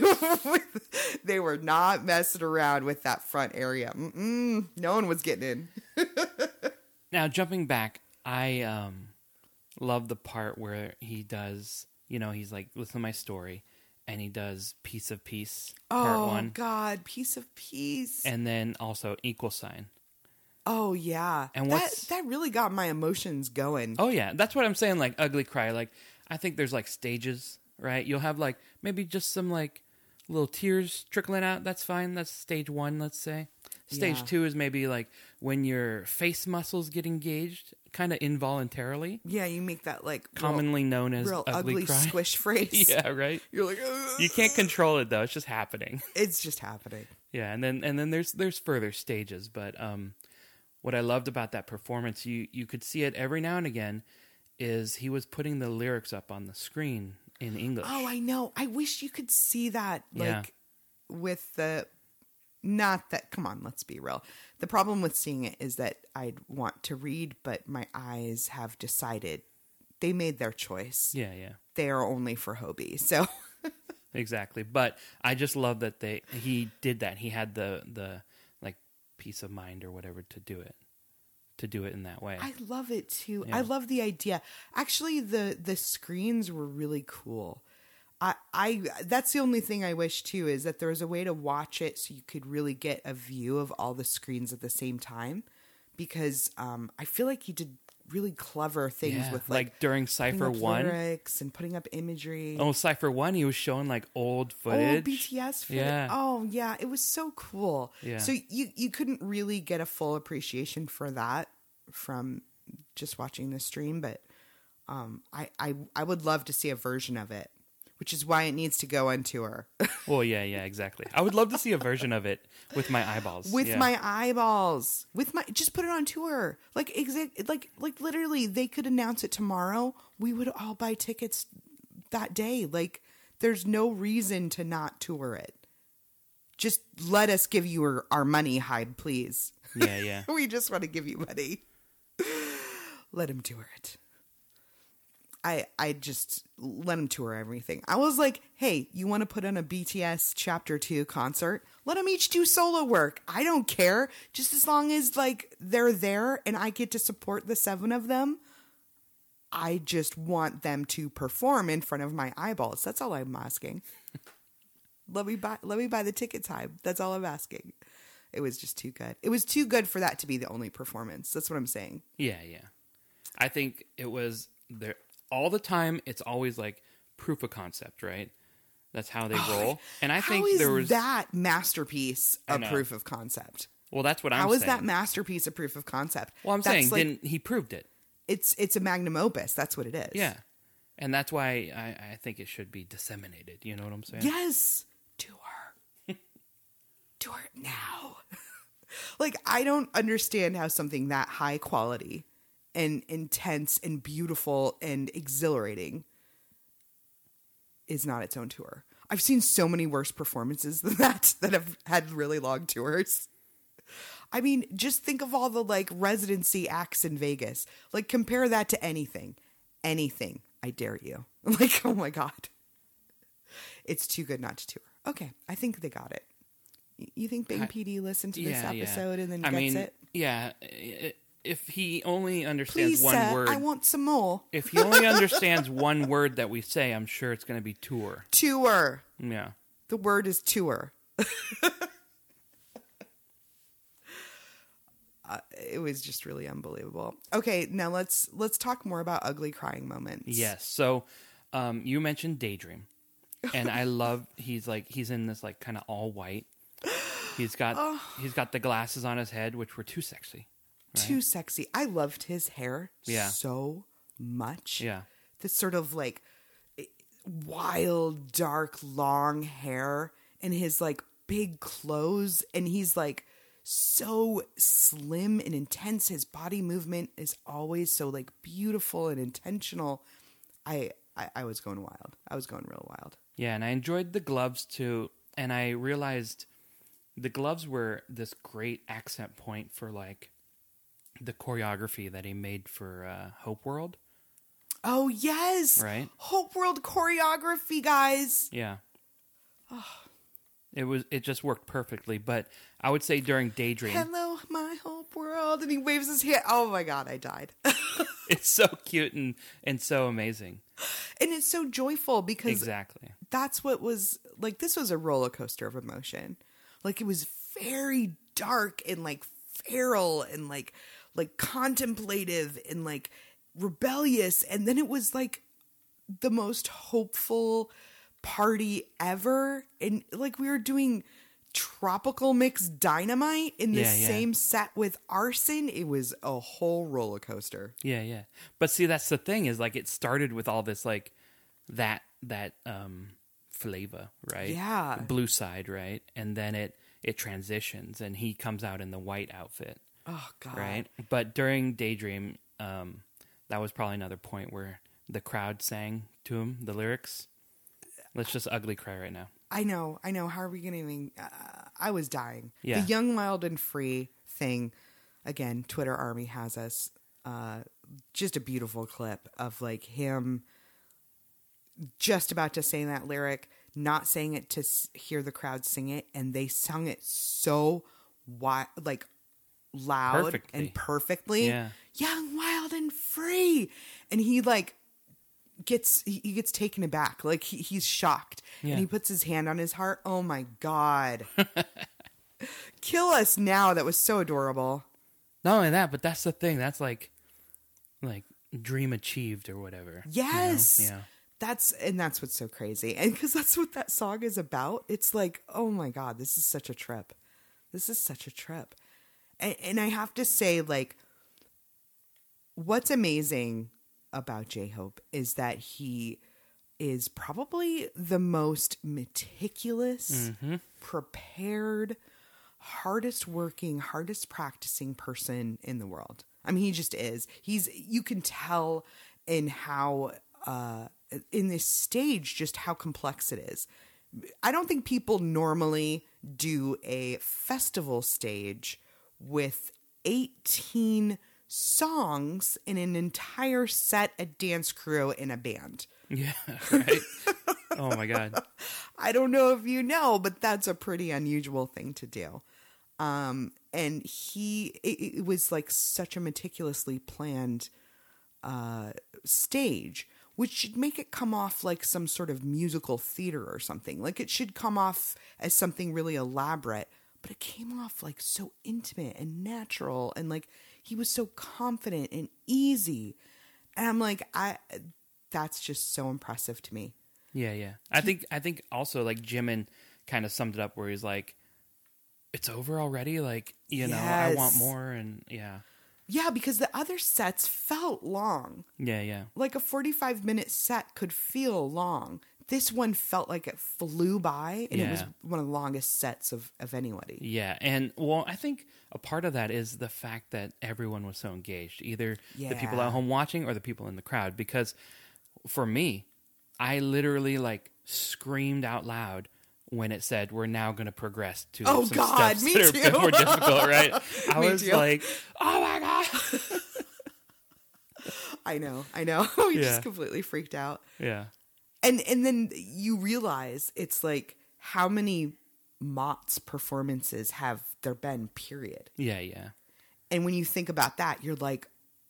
They were not messing around with that front area. Mm-mm, no one was getting in. Now, jumping back, I um, love the part where he does, you know, he's like, listen to my story, and he does Piece of Peace, part Oh, one. God, piece of peace. And then also Equal Sign. Oh, yeah. And that, what's- that really got my emotions going. Oh, yeah. That's what I'm saying, like, Ugly Cry. Like, I think there's, like, stages, right? You'll have, like, maybe just some, like, little tears trickling out. That's fine. That's stage one, let's say. Stage Yeah. two is maybe, like, when your face muscles get engaged, kind of involuntarily. Yeah, you make that, like, Commonly known as real, real ugly, ugly cry. squish phrase. Yeah, right? You're like, "Ugh." You can't control it, though. It's just happening. It's just happening. Yeah, and then and then there's there's further stages, but um, what I loved about that performance, you you could see it every now and again, is he was putting the lyrics up on the screen in English. Oh, I know. I wish you could see that, like, Yeah. with the. Not that. Come on, let's be real. The problem with seeing it is that I'd want to read, but my eyes have decided they made their choice. Yeah, yeah, They are only for Hobie. So exactly. But I just love that they he did that. He had the the like peace of mind or whatever to do it, to do it in that way. I love it too. Yeah. I love the idea. Actually, the the screens were really cool. I, I that's the only thing I wish too, is that there was a way to watch it so you could really get a view of all the screens at the same time, because um, I feel like he did really clever things Yeah, with like, like, during putting Cypher up One. lyrics and putting up imagery. Oh, Cypher One, he was showing like old footage. Oh, B T S footage. Yeah. Oh, yeah. It was so cool. Yeah. So you you couldn't really get a full appreciation for that from just watching the stream, but Um, I, I, I would love to see a version of it, which is why it needs to go on tour. Well, yeah, yeah, exactly. I would love to see a version of it with my eyeballs. with yeah. my eyeballs, with my, just put it on tour. Like, exact, like, like literally they could announce it tomorrow. We would all buy tickets that day. Like, there's no reason to not tour it. Just let us give you our, our money, Hyde, please. Yeah, yeah. We just want to give you money. Let him tour it. I I just let him tour everything. I was like, hey, you want to put on a B T S Chapter two concert? Let them each do solo work. I don't care. Just as long as like they're there and I get to support the seven of them. I just want them to perform in front of my eyeballs. That's all I'm asking. let me buy let me buy the ticket time. That's all I'm asking. It was just too good. It was too good for that to be the only performance. That's what I'm saying. Yeah, yeah. I think it was there all the time. It's always like proof of concept, right? That's how they roll. And I How think is there was that masterpiece I of know. proof of concept. Well, that's what I'm How saying. is that masterpiece of proof of concept? Well, I'm That's saying like, then he proved it. it's it's a magnum opus. That's what it is. Yeah. And that's why I, I think it should be disseminated. You know what I'm saying? Yes. Tour. Tour it now. Like, I don't understand how something that high quality and intense and beautiful and exhilarating is not its own tour. I've seen so many worse performances than that that have had really long tours. I mean, just think of all the like residency acts in Vegas. Like, compare that to anything. Anything. I dare you. Like, oh my God. It's too good not to tour. Okay, I think they got it. Y- You think Big I- P D listened to this Yeah, yeah. episode and then I gets mean, it? yeah. i- If he only understands Please, one sir, word, I want some more. if he only understands one word that we say, I'm sure it's going to be tour. Tour. Yeah. The word is tour. uh, it was just really unbelievable. Okay, now let's let's talk more about ugly crying moments. Yes. So, um, you mentioned Daydream, and I love. He's like he's in this like kind of all white. He's got Oh. he's got the glasses on his head, which were too sexy. Right? Too sexy. I loved his hair Yeah. so much. Yeah. This sort of like wild, dark, long hair and his like big clothes. And he's like so slim and intense. His body movement is always so like beautiful and intentional. I, I, I was going wild. I was going real wild. Yeah, and I enjoyed the gloves too, and I realized the gloves were this great accent point for like the choreography that he made for uh, Hope World. Oh, yes. Right? Hope World choreography, guys. Yeah. It was it just worked perfectly, but I would say during Daydream, Hello, my Hope World. And he waves his hand. Oh, my God, I died. it's so cute and, and so amazing. And it's so joyful because Exactly. that's what was like. This was a roller coaster of emotion. Like, it was very dark and like feral and like like contemplative and like rebellious, and then it was like the most hopeful party ever. And like, we were doing Tropical Mix Dynamite in the Yeah, yeah. same set with Arson. It was a whole roller coaster. Yeah, yeah. But see, that's the thing is like it started with all this like that that um flavor, right? Yeah. Blue side, right? And then it it transitions and he comes out in the white outfit, Oh God. right? But during Daydream, um that was probably another point where the crowd sang to him the lyrics. Let's just ugly cry right now. I know, I know. How are we going to even... Uh, I was dying. Yeah. The Young, Wild, and Free thing, again, Twitter Army has us. Uh, just a beautiful clip of, like, him just about to say that lyric, not saying it to s- hear the crowd sing it, and they sung it so, wi- like, loud Perfectly. and perfectly. Yeah. Young, Wild, and Free! And he, like... gets he he gets taken aback, like he, he's shocked. Yeah. And he puts his hand on his heart. Oh my God. Kill us now. That was so adorable. Not only that, but that's the thing. That's like like dream achieved or whatever. you know? Yes. Yeah. That's and that's what's so crazy. And because that's what that song is about. It's like, oh my God, this is such a trip. This is such a trip. And, and I have to say, like, what's amazing about J-Hope is that he is probably the most meticulous, Mm-hmm. prepared, hardest working, hardest practicing person in the world. I mean, he just is. He's, you can tell in how, uh, in this stage, just how complex it is. I don't think people normally do a festival stage with eighteen songs in an entire set, a dance crew, and a band. Yeah, right. Oh my God. I don't know if you know, but that's a pretty unusual thing to do. Um, and he, it, it was like such a meticulously planned uh, stage, which should make it come off like some sort of musical theater or something. Like it should come off as something really elaborate, but it came off like so intimate and natural, and like he was so confident and easy. And I'm like, I, that's just so impressive to me. Yeah, yeah. I think I think also like Jimin kind of summed it up where he's like, it's over already. Like, you know, I want Yes. more. And yeah. Yeah, because the other sets felt long. Yeah, yeah. Like a forty-five minute set could feel long. This one felt like it flew by, and it was Yeah. one of the longest sets of, of anybody. Yeah. And well, I think a part of that is the fact that everyone was so engaged, either the people Yeah. at home watching or the people in the crowd. Because for me, I literally like screamed out loud when it said we're now going to progress to Oh, some God, steps me that are a bit too. more difficult, right? I Me was too. like, oh my God. I know, I know. we Yeah. just completely freaked out. Yeah. And and then you realize it's like how many Mott's performances have there been, period. Yeah, yeah. And when you think about that, you're like,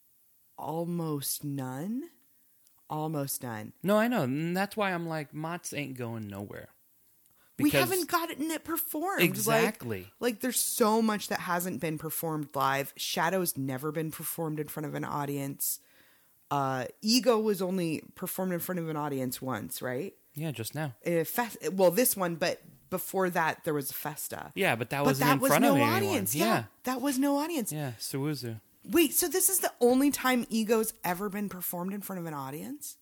almost none? Almost none. No, I know. And that's why I'm like, Mott's ain't going nowhere. We Because- haven't gotten it performed. Exactly. Like, like there's so much that hasn't been performed live. Shadow's never been performed in front of an audience. Uh, Ego was only performed in front of an audience once, right? Yeah, just now. A fest- well, this one, but before that, there was a Festa. Yeah, but that But wasn't that in was front no of anyone. audience. Yeah. Yeah. that was no audience. Yeah, Suwuzu. Wait, so this is the only time Ego's ever been performed in front of an audience?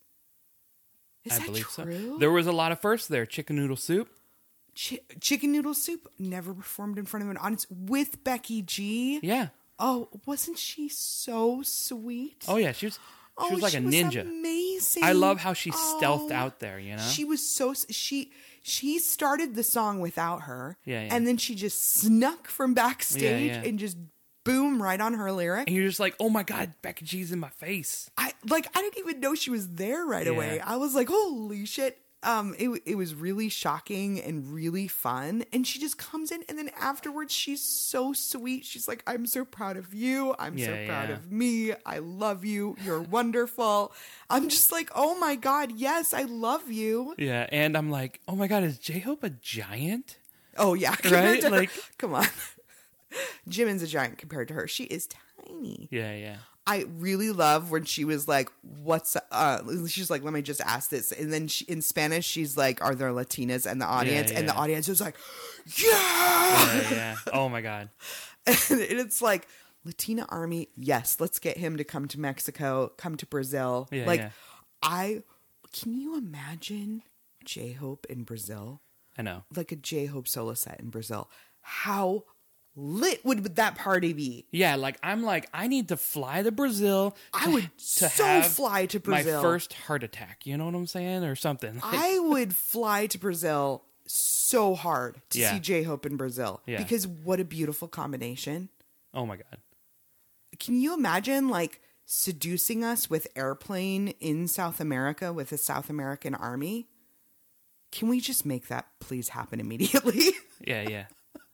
Is I that believe true? so. There was a lot of firsts there. Chicken noodle soup. Ch- Chicken Noodle Soup never performed in front of an audience with Becky G. Yeah. Oh, wasn't she so sweet? Oh yeah, she was. She Oh, was like she a was ninja. Amazing. I love how she stealthed Oh, out there. You know. She was so she she started the song without her, Yeah, yeah. and then she just snuck from backstage Yeah, yeah. and just boom right on her lyric. and you're just like, oh my God, Becky G's in my face. I like I didn't even know she was there right away. Yeah. I was like, holy shit. Um, it it was really shocking and really fun. And she just comes in, and then afterwards, she's so sweet. She's like, "I'm so proud of you. I'm so Yeah, proud yeah. of me. I love you. You're wonderful." I'm just like, "Oh my God, yes, I love you." Yeah, and I'm like, oh my God, is J-Hope a giant? Oh yeah, compared Right? to her- Like- come on, Jimin's a giant compared to her. She is tiny. Yeah, yeah. I really love when she was like, "What's?" Uh, she's like, "Let me just ask this," and then she, in Spanish, she's like, "Are there Latinas?" in the audience, and the yeah. audience was like, "Yeah!" Yeah, yeah. Oh my God. and it's like, Latina Army, yes, let's get him to come to Mexico, come to Brazil. Yeah, like, yeah. I can you imagine J Hope in Brazil, I know. like a J Hope solo set in Brazil? How lit would that party be? Yeah, like I'm like I need to fly to Brazil. I to- would to so have fly to Brazil. My first heart attack. You know what I'm saying, or something. Like, I would fly to Brazil so hard to Yeah. see J Hope in Brazil. Yeah. Because what a beautiful combination. oh my God. Can you imagine like seducing us with Airplane in South America with a South American army? Can we just make that please happen immediately? Yeah, yeah.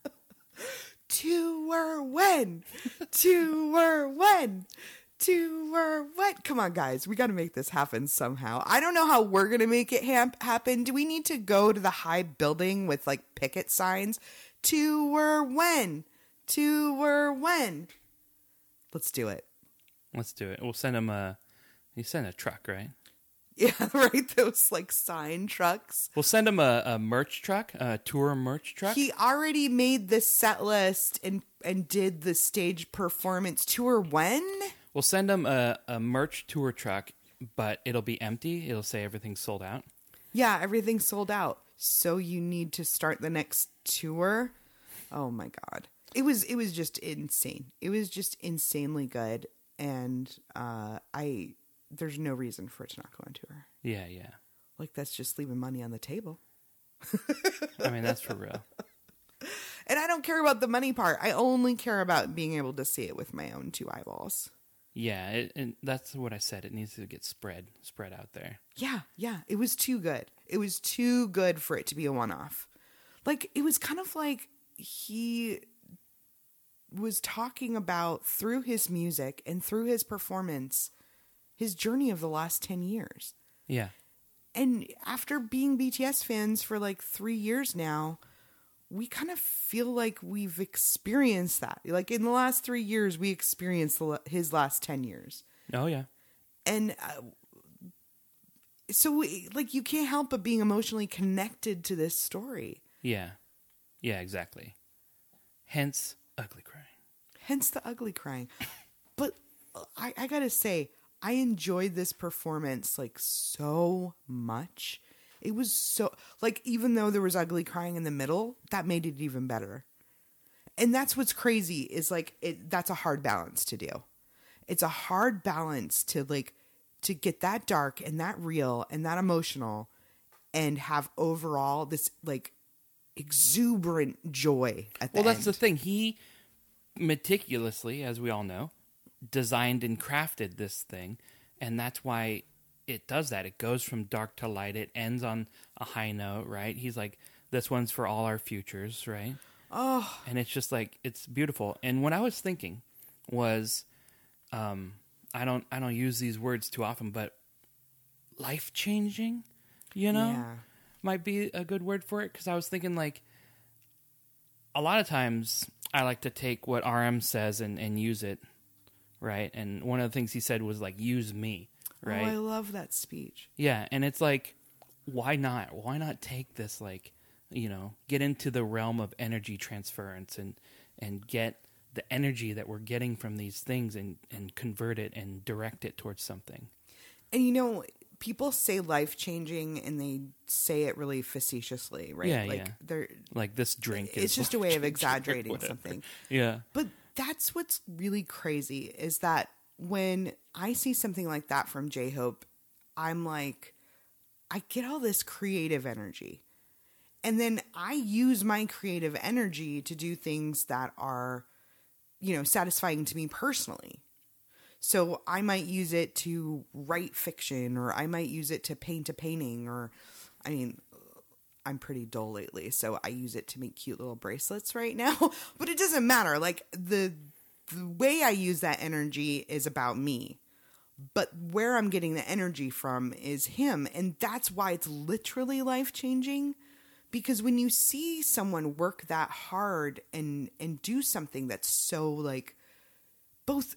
To or when? To or when? To or what? Come on, guys. We got to make this happen somehow. I don't know how we're going to make it ha- happen. Do we need to go to the high building with like picket signs? To or when? To or when? Let's do it. Let's do it. We'll send him a. You send a truck, right? Yeah, right. Those like sign trucks. We'll send him a, a merch truck, a tour merch truck. He already made the set list and and did the stage performance tour when? We'll send him a, a merch tour truck but it'll be empty. It'll say everything's sold out. Yeah, everything's sold out. So you need to start the next tour. Oh my God. It was it was just insane. It was just insanely good. And uh, I there's no reason for it to not go on tour. Yeah, yeah. Like, that's just leaving money on the table. I mean, that's for real. And I don't care about the money part. I only care about being able to see it with my own two eyeballs. Yeah, it, and that's what I said. It needs to get spread, spread out there. Yeah, yeah. It was too good. It was too good for it to be a one-off. Like, it was kind of like he was talking about, through his music and through his performance, his journey of the last ten years. Yeah. And after being B T S fans for like three years now, we kind of feel like we've experienced that. Like, in the last three years, we experienced the, his last ten years. Oh, yeah. And uh, so, we, like, you can't help but being emotionally connected to this story. Yeah. Yeah, exactly. Hence, ugly crying. Hence the ugly crying. But I, I gotta say, I enjoyed this performance, like, so much. It was so, like, even though there was ugly crying in the middle, that made it even better. And that's what's crazy is, like, it, that's a hard balance to do. It's a hard balance to, like, to get that dark and that real and that emotional and have overall this, like, exuberant joy at the Well, end. that's the thing. He meticulously, as we all know, designed and crafted this thing. And that's why it does that. It goes from dark to light. It ends on a high note, right? He's like, this one's for all our futures, right? Oh. And it's just like, it's beautiful. And what I was thinking was, um, I don't, I don't use these words too often, but life-changing, you know, Yeah. might be a good word for it. Cause I was thinking, like, a lot of times I like to take what R M says and, and use it. Right. And one of the things he said was like, use me. Right. Oh, I love that speech. Yeah. And it's like, why not? Why not take this, like, you know, get into the realm of energy transference and, and get the energy that we're getting from these things and, and convert it and direct it towards something. And, you know, people say life-changing and they say it really facetiously, right? Yeah, like, yeah. They're, Like this drink is it's just a way of life-changing or exaggerating whatever. something. Yeah. But that's what's really crazy is that when I see something like that from J-Hope, I'm like, I get all this creative energy. And then I use my creative energy to do things that are, you know, satisfying to me personally. So I might use it to write fiction, or I might use it to paint a painting, or, I mean, I'm pretty dull lately, so I use it to make cute little bracelets right now. But it doesn't matter. Like, the the way I use that energy is about me. But where I'm getting the energy from is him. And that's why it's literally life-changing. Because when you see someone work that hard and, and do something that's so, like, both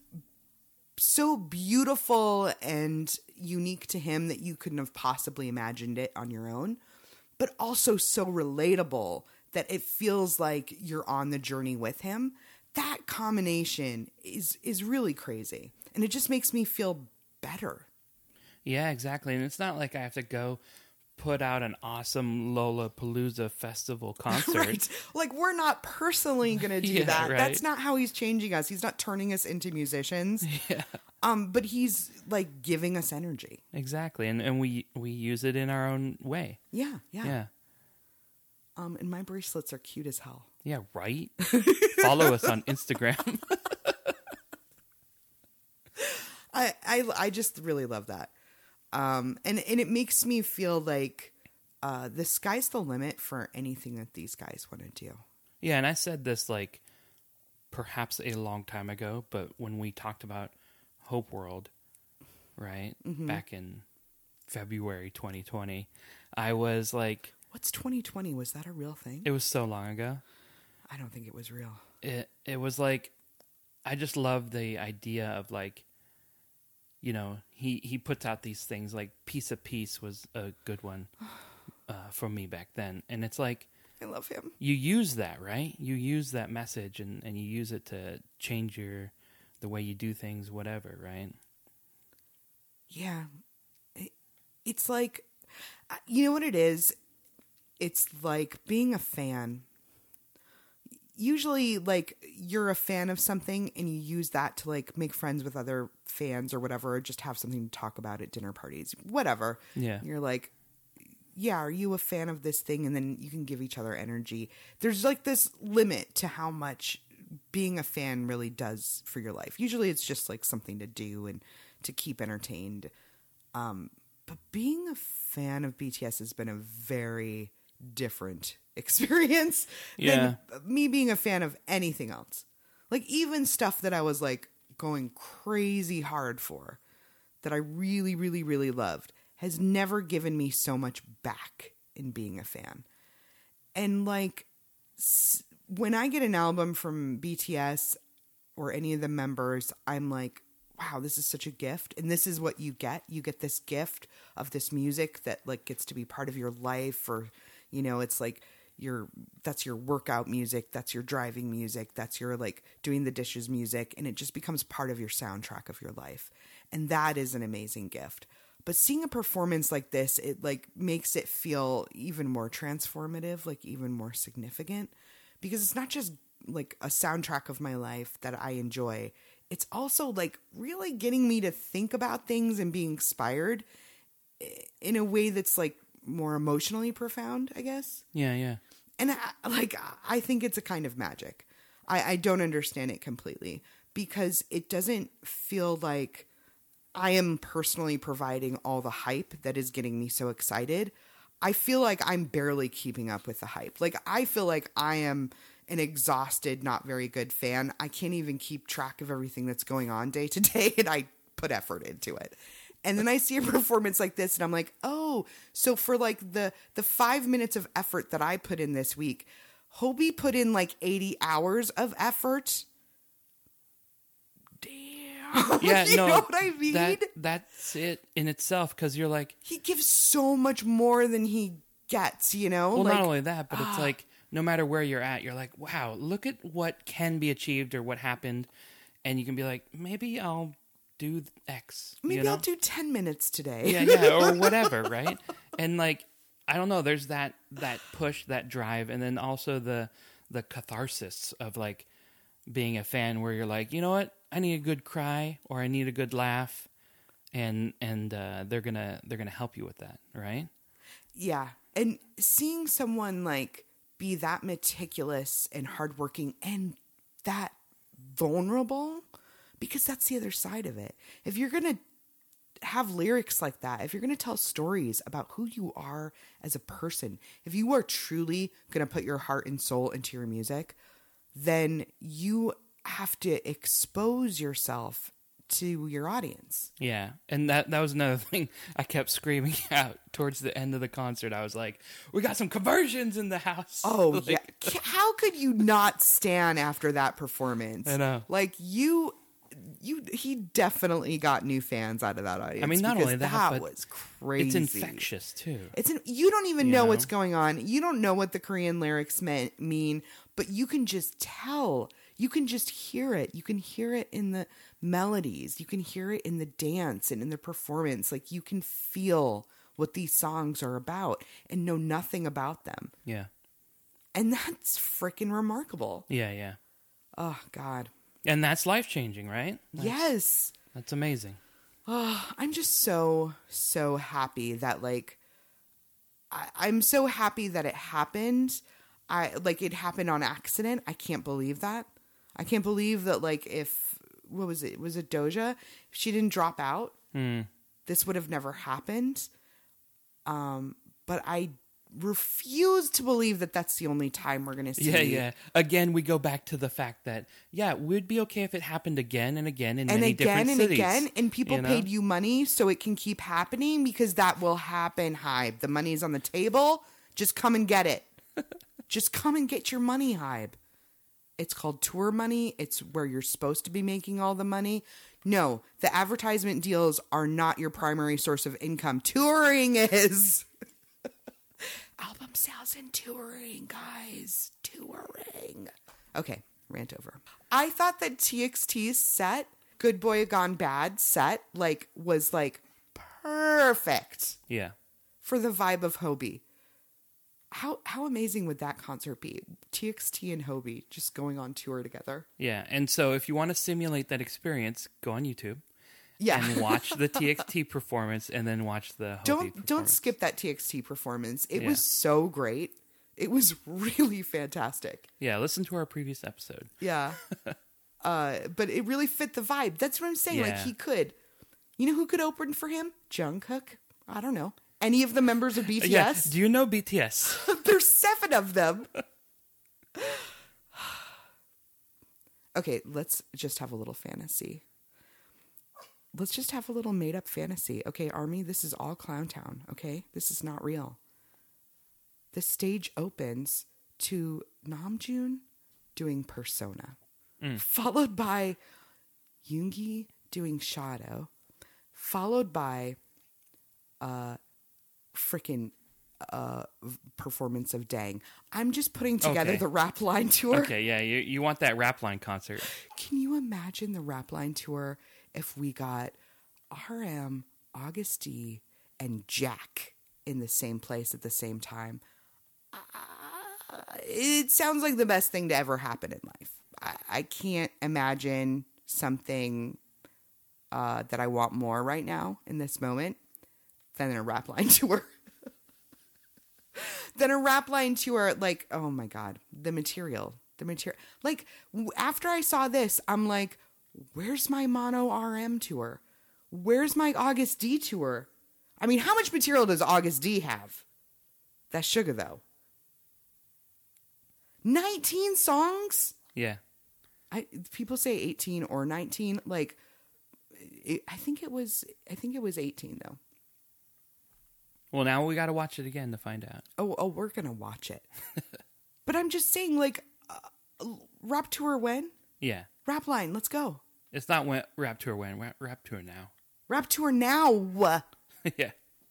so beautiful and unique to him that you couldn't have possibly imagined it on your own, but also so relatable that it feels like you're on the journey with him, that combination is is really crazy. And it just makes me feel better. Yeah, exactly. And it's not like I have to go put out an awesome Lollapalooza festival concert. Right. Like, we're not personally going to do Yeah, that. right. That's not how he's changing us. He's not turning us into musicians. Yeah. Um, but he's, like, giving us energy. Exactly. And and we we use it in our own way. Yeah, yeah. Yeah. Um, and my bracelets are cute as hell. Yeah, right? Follow us on Instagram. I, I, I just really love that. Um, and, and it makes me feel like uh, the sky's the limit for anything that these guys want to do. Yeah, and I said this like perhaps a long time ago, but when we talked about Hope World, right, Mm-hmm. back in February twenty twenty, I was like... What's twenty twenty? Was that a real thing? It was so long ago. I don't think it was real. It it was like, I just love the idea of like, you know, he, he puts out these things like Piece of Peace was a good one uh, for me back then. And it's like, I love him. you use that, right? You use that message and, and you use it to change your, the way you do things, whatever, right? Yeah. it's like, you know what it is? It's like being a fan. Usually, like, you're a fan of something and you use that to, like, make friends with other fans or whatever, or just have something to talk about at dinner parties, whatever. Yeah. You're like, yeah, are you a fan of this thing? And then you can give each other energy. There's, like, this limit to how much being a fan really does for your life. Usually it's just, like, something to do and to keep entertained. Um, but being a fan of B T S has been a very different experience Yeah. than me being a fan of anything else. Like, even stuff that I was like going crazy hard for, that I really, really, really loved, has never given me so much back in being a fan. And like, s- when I get an album from B T S or any of the members, I'm like, wow, this is such a gift. And this is what you get. You get this gift of this music that like gets to be part of your life, or, you know, it's like your, that's your workout music. That's your driving music. That's your like doing the dishes music. And it just becomes part of your soundtrack of your life. And that is an amazing gift. But seeing a performance like this, it like makes it feel even more transformative, like even more significant, because it's not just like a soundtrack of my life that I enjoy. It's also like really getting me to think about things and being inspired in a way that's like more emotionally profound, I guess. Yeah, yeah. And I, like, I think it's a kind of magic. I, I don't understand it completely, because it doesn't feel like I am personally providing all the hype that is getting me so excited. I feel like I'm barely keeping up with the hype. Like, I feel like I am an exhausted, not very good fan. I can't even keep track of everything that's going on day to day, and I put effort into it. And then I see a performance like this, and I'm like, oh, so for like the the five minutes of effort that I put in this week, Hobie put in like eighty hours of effort. Damn. Yeah, you no, know what I mean? That, that's it in itself, because you're like, He gives so much more than he gets, you know? well, like, not only that, but it's like, no matter where you're at, you're like, wow, look at what can be achieved or what happened. And you can be like, maybe I'll do X. maybe you know? I'll do ten minutes today. Yeah, yeah, or whatever, right? And like, I don't know, there's that that push, that drive, and then also the the catharsis of like being a fan, where you're like, you know what, I need a good cry, or I need a good laugh, and and uh, they're gonna they're gonna help you with that, right? Yeah. And seeing someone like be that meticulous and hardworking and that vulnerable, because that's the other side of it. If you're going to have lyrics like that, if you're going to tell stories about who you are as a person, if you are truly going to put your heart and soul into your music, then you have to expose yourself to your audience. Yeah, and that that was another thing I kept screaming out towards the end of the concert. I was like, we got some conversions in the house. Oh, Like, yeah. How could you not stand after that performance? I know. Like, you, you, he definitely got new fans out of that audience. I mean, not because only that, that but was crazy. it's infectious, too. It's an, you don't even You know, know? what's going on. You don't know what the Korean lyrics meant, mean, but you can just tell. You can just hear it. You can hear it in the melodies. You can hear it in the dance and in the performance. Like, you can feel what these songs are about and know nothing about them. Yeah. And that's freaking remarkable. Yeah, yeah. Oh, God. And that's life-changing, right? That's, Yes. That's amazing. Oh, I'm just so, so happy that, like, I, I'm so happy that it happened. I like, it happened on accident. I can't believe that. I can't believe that, like, if, what was it? Was it Doja? If she didn't drop out, Mm. this would have never happened. Um, but I refuse to believe that that's the only time we're going to see. Yeah, yeah. Again, we go back to the fact that, yeah, it would be okay if it happened again and again in And many again different and cities. again, and people you know? paid you money so it can keep happening, because that will happen, Hybe. The money's on the table. Just come and get it. Just come and get your money, Hybe. It's called tour money. It's where you're supposed to be making all the money. No, the advertisement deals are not your primary source of income. Touring is. Album sales and touring, guys. Touring. Okay, rant over. I thought that T X T's set, Good Boy Gone Bad set, like, was like perfect Yeah. for the vibe of Hobie. How how amazing would that concert be? T X T and Hobie just going on tour together. Yeah. And so if you want to simulate that experience, go on YouTube. Yeah. And watch the T X T performance and then watch the Hobie don't performance. don't skip that T X T performance. It Yeah. was so great. It was really fantastic. Yeah, listen to our previous episode. Yeah. uh, but it really fit the vibe. That's what I'm saying. Like Yeah. he could. You know who could open for him? Jungkook. I don't know. Any of the members of B T S? Yeah. Do you know B T S? There's seven of them. Okay, let's just have a little fantasy. Let's just have a little made up fantasy. Okay, Army, this is all Clown Town, okay? This is not real. The stage opens to Namjoon doing Persona, Mm. followed by Yoongi doing Shadow, followed by uh freaking uh performance of Dang. I'm just putting together Okay. the rap line tour. Okay, yeah, you you want that rap line concert. Can you imagine the rap line tour if we got R M, August D, and Jack in the same place at the same time? Uh, it sounds like the best thing to ever happen in life. I, I can't imagine something uh, that I want more right now in this moment than a rap line tour. Than a rap line tour, like, oh my God, the material, the material. Like, w- after I saw this, I'm like, where's my Mono R M tour? Where's my August D tour? I mean, how much material does August D have? That's sugar, though. nineteen songs? Yeah. I people say eighteen or nineteen. Like, it, I think it was. I think it was eighteen, though. Well, now we got to watch it again to find out. Oh, oh, we're gonna watch it. But I'm just saying, like, uh, rap tour when? Yeah. Rap line, let's go. It's not when, rap tour when, rap, rap tour now. Rap tour now. Yeah.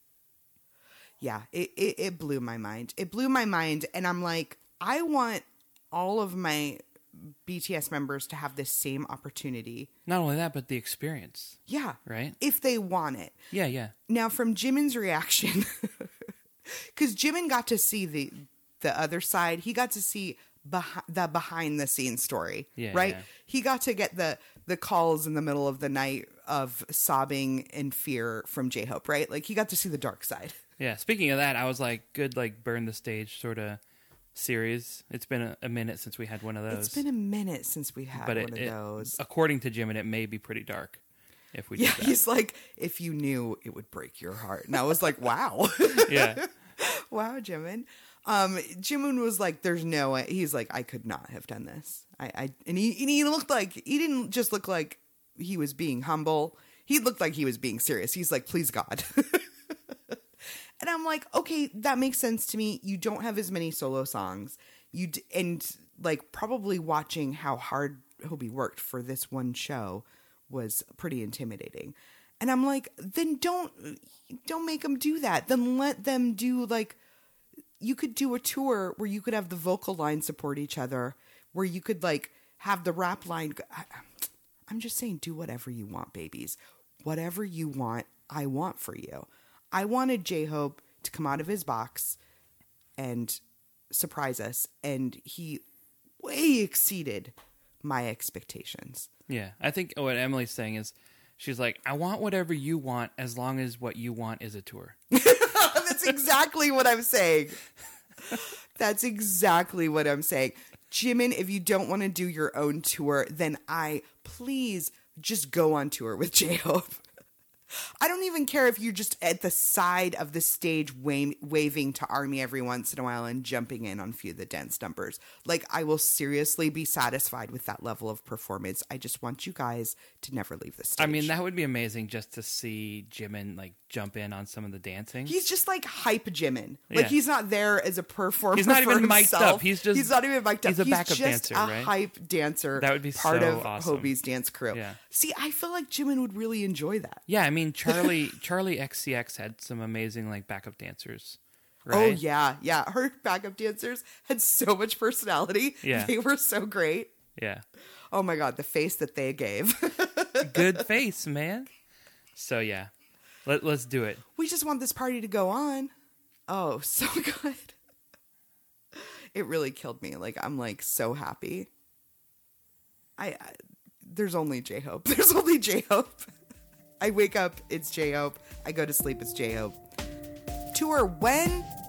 Yeah, it, it, it blew my mind. It blew my mind. And I'm like, I want all of my B T S members to have this same opportunity. Not only that, but the experience. Yeah. Right? If they want it. Yeah, yeah. Now, from Jimin's reaction, because Jimin got to see the the other side. He got to see beh- the behind the scenes story, Yeah, right? yeah. He got to get the the calls in the middle of the night of sobbing and fear from J-Hope, right? Like, he got to see the dark side. Yeah. Speaking of that, I was like, good, like, burn the stage sort of series. It's been a, a minute since we had one of those. It's been a minute since we had but one it, of it- those. according to Jimin, it may be pretty dark if we Yeah, did that. he's like, if you knew, it would break your heart. And I was like, wow. Yeah. Wow, Jimin. Um, Jimin was like, there's no way. He's like, I could not have done this. I, I and he and he looked like, he didn't just look like he was being humble. He looked like he was being serious. He's like, please God. And I'm like, okay, that makes sense to me. You don't have as many solo songs. You d- and like probably watching how hard Hobie worked for this one show was pretty intimidating. And I'm like, then don't don't make them do that. Then let them do, like, you could do a tour where you could have the vocal line support each other, where you could like have the rap line. Go- I, I'm just saying, do whatever you want, babies. Whatever you want, I want for you. I wanted J-Hope to come out of his box and surprise us, and he way exceeded my expectations. Yeah. I think what Emily's saying is, she's like, I want whatever you want as long as what you want is a tour. That's exactly what I'm saying. That's exactly what I'm saying. Jimin, if you don't want to do your own tour, then I, please, just go on tour with J-Hope. I don't even care if you're just at the side of the stage wa- waving to ARMY every once in a while and jumping in on a few of the dance numbers. Like, I will seriously be satisfied with that level of performance. I just want you guys to never leave the stage. I mean, that would be amazing just to see Jimin like jump in on some of the dancing. He's just like hype Jimin. Like, Yeah. he's not there as a performer. He's not for even mic'd himself. up. He's just- he's not even mic'd up. he's a backup just dancer, a right? hype dancer. That would be part so of awesome. Hobie's dance crew. Yeah. See, I feel like Jimin would really enjoy that. Yeah, I mean, Charlie Charlie X C X had some amazing like backup dancers. Right? Oh yeah, yeah. Her backup dancers had so much personality. Yeah. They were so great. Yeah. Oh my God, the face that they gave. Good face, man. So yeah. Let, let's do it. We just want this party to go on. Oh, so good. It really killed me. Like, I'm like so happy. I, I there's only J-Hope. There's only J-Hope. I wake up, it's J-Hope. I go to sleep, it's J-Hope. Tour when?